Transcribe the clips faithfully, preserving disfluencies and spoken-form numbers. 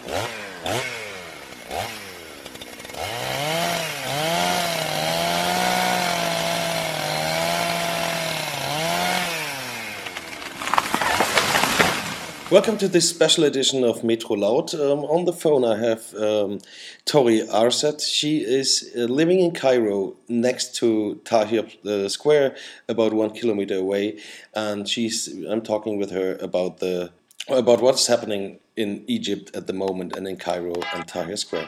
Welcome to this special edition of Metro Loud. Um, on the phone I have um, Tori Arsat. She is uh, living in Cairo next to Tahrir uh, Square, about one kilometer away, and she's. I'm talking with her about the about what's happening in Egypt at the moment and in Cairo and Tahrir Square.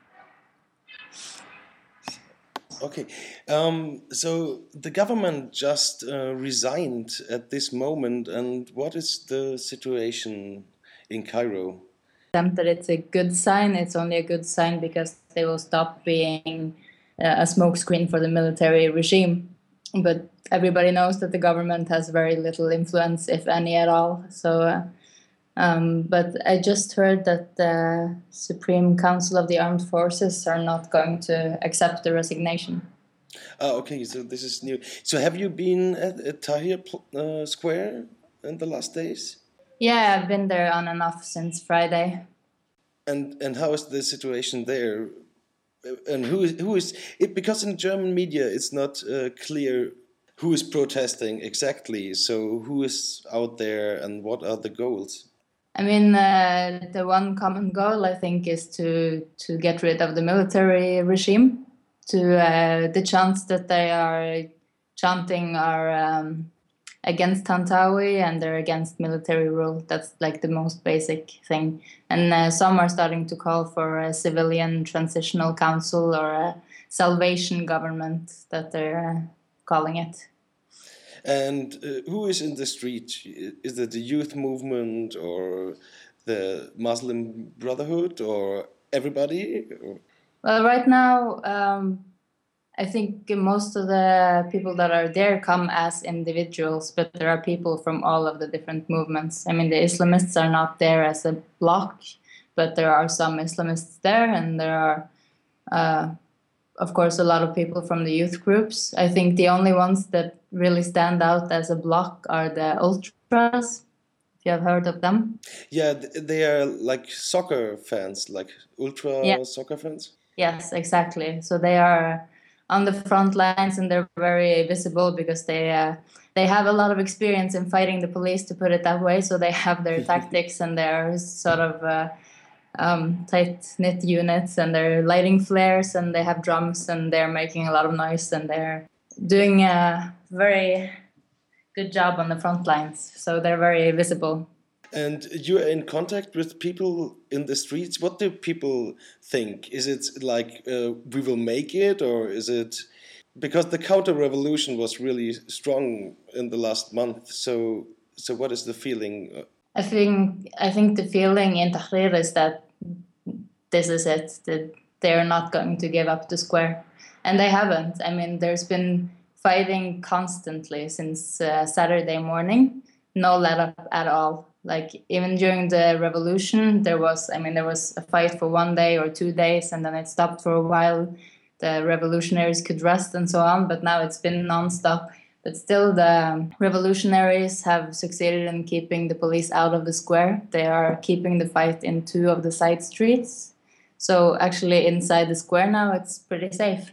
Okay, um, so the government just uh, resigned at this moment, and what is the situation in Cairo? That it's a good sign. It's only a good sign because they will stop being uh, a smokescreen for the military regime. But everybody knows that the government has very little influence, if any at all. So, uh, um, but I just heard that the Supreme Council of the Armed Forces are not going to accept the resignation. Ah, okay, so this is new. So have you been at, at Tahrir uh, Square in the last days? Yeah, I've been there on and off since Friday. And and how is the situation there? And who is who is it? Because in German media, it's not uh, clear who is protesting exactly. So who is out there, and what are the goals? I mean, uh, the one common goal, I think, is to to get rid of the military regime. To uh, the chants that they are chanting are um, against Tantawi and they're against military rule. That's like the most basic thing. And uh, some are starting to call for a civilian transitional council or a salvation government that they're uh, calling it. And uh, who is in the street? Is it the youth movement or the Muslim Brotherhood or everybody? Or? Well, right now, um, I think most of the people that are there come as individuals, but there are people from all of the different movements. I mean, the Islamists are not there as a bloc, but there are some Islamists there, and there are, uh, of course, a lot of people from the youth groups. I think the only ones that really stand out as a bloc are the ultras, if you have heard of them. Yeah, they are like soccer fans, like ultra yeah. soccer fans. Yes, exactly. So they are on the front lines and they're very visible because they uh, they have a lot of experience in fighting the police, to put it that way. So they have their tactics and their sort of uh, um, tight-knit units, and they're lighting flares and they have drums and they're making a lot of noise and they're doing a very good job on the front lines. So they're very visible. And you are in contact with people in the streets. What do people think? Is it like uh, we will make it, or is it because the counter revolution was really strong in the last month? So, so what is the feeling? I think I think the feeling in Tahrir is that this is it. That they're not going to give up the square, and they haven't. I mean, there's been fighting constantly since uh, Saturday morning. No let up at all. Like even during the revolution, there was, I mean, there was a fight for one day or two days, and then it stopped for a while. The revolutionaries could rest and so on, but now it's been nonstop. But still, the revolutionaries have succeeded in keeping the police out of the square. They are keeping the fight in two of the side streets. So actually, inside the square now, it's pretty safe.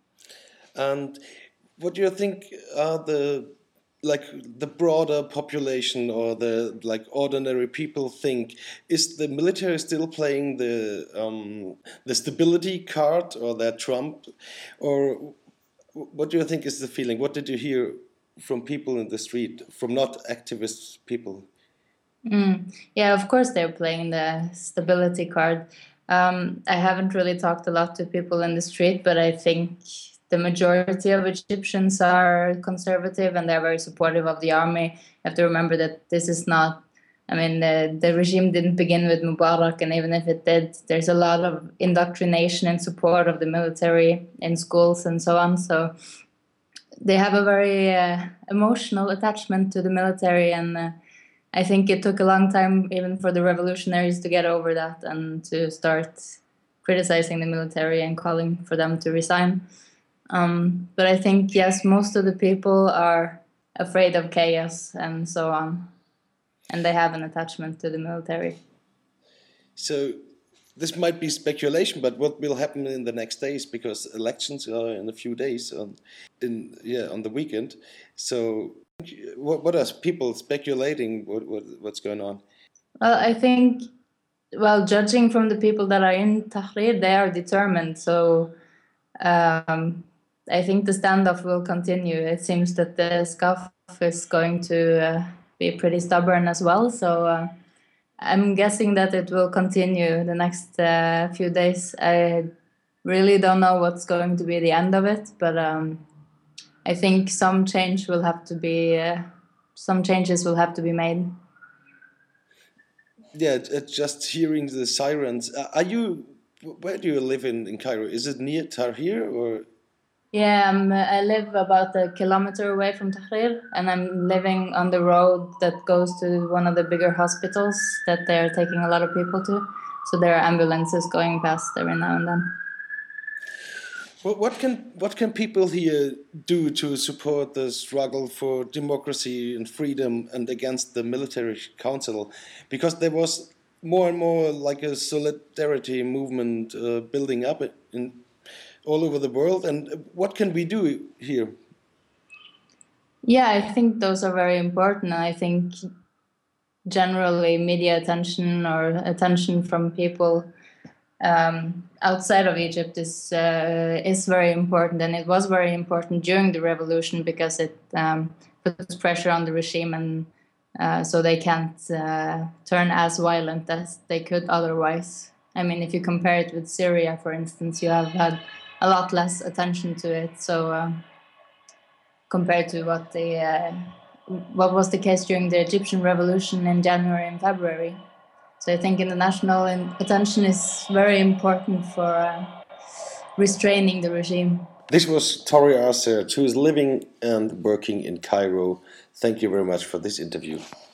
And what do you think are the like the broader population or the like ordinary people think? Is the military still playing the um, the stability card or that Trump, or what do you think is the feeling? What did you hear from people in the street, from not activist people? Mm. Yeah, of course they're playing the stability card. Um, I haven't really talked a lot to people in the street, but I think the majority of Egyptians are conservative and they're very supportive of the army. You have to remember that this is not, I mean, the, the regime didn't begin with Mubarak, and even if it did, there's a lot of indoctrination and support of the military in schools and so on. So they have a very uh, emotional attachment to the military, and uh, I think it took a long time even for the revolutionaries to get over that and to start criticizing the military and calling for them to resign. Um, but I think, yes, most of the people are afraid of chaos and so on, and they have an attachment to the military. So this might be speculation, but what will happen in the next days, because elections are in a few days on, in yeah, on the weekend. So, what what are people speculating? What, what what's going on? Well, I think, well, judging from the people that are in Tahrir, they are determined. So, um, I think the standoff will continue. It seems that the SCAF is going to uh, be pretty stubborn as well. So. Uh, I'm guessing that it will continue the next uh, few days. I really don't know what's going to be the end of it, but um, I think some change will have to be, uh, some changes will have to be made. Yeah, just hearing the sirens. Are you? Where do you live in in Cairo? Is it near Tahrir or? Yeah, um, I live about a kilometer away from Tahrir, and I'm living on the road that goes to one of the bigger hospitals that they're taking a lot of people to. So there are ambulances going past every now and then. What, what can what can people here do to support the struggle for democracy and freedom and against the military council? Because there was more and more like a solidarity movement uh, building up in all over the world. And what can we do here? Yeah, I think those are very important. I think generally media attention or attention from people um, outside of Egypt is uh, is very important, and it was very important during the revolution because it um, puts pressure on the regime, and uh, so they can't uh, turn as violent as they could otherwise. I mean, if you compare it with Syria, for instance, you have had a lot less attention to it. So um, compared to what the uh, what was the case during the Egyptian revolution in January and February. So I think international attention is very important for uh, restraining the regime. This was Tori Arcert, who is living and working in Cairo. Thank you very much for this interview.